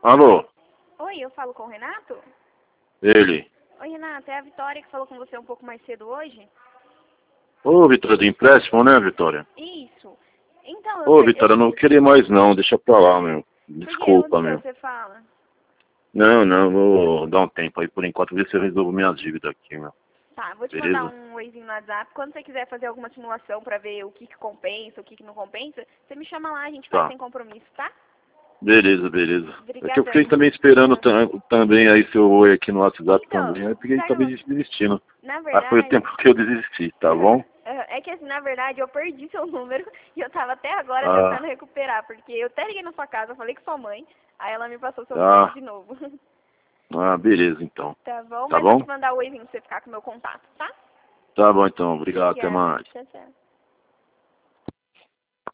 Alô? Oi, eu falo com o Renato? Ele. Oi, Renato, é a Vitória que falou com você um pouco mais cedo hoje? Ô, Vitória, do empréstimo, né, Vitória? Isso. Então, Ô, Vitória, eu não queria mais não, deixa pra lá, meu. Por que? Desculpa, Onde que meu. você fala? Não, vou dar um tempo aí por enquanto, ver se eu resolvo minhas dívidas aqui, meu. Tá, vou te mandar Beleza? um oizinho no WhatsApp. Quando você quiser fazer alguma simulação pra ver o que compensa, o que não compensa, você me chama lá, a gente faz Tá. sem compromisso, tá? Beleza. É que eu fiquei Obrigadão. também esperando também aí seu oi aqui no WhatsApp Então, também, aí fiquei sabe, também desistindo. na Aí foi o tempo verdade... que eu desisti, tá bom? É que assim, na verdade, eu perdi seu número e eu tava até agora Ah, tentando recuperar, porque eu até liguei na sua casa, falei com sua mãe, aí ela me passou seu número ah, de novo. beleza então. Tá bom? Tá Mas vou bom? te mandar o oizinho pra você ficar com o meu contato, tá? Tá bom então, obrigado, até Obrigada. mais. Tchau, tchau.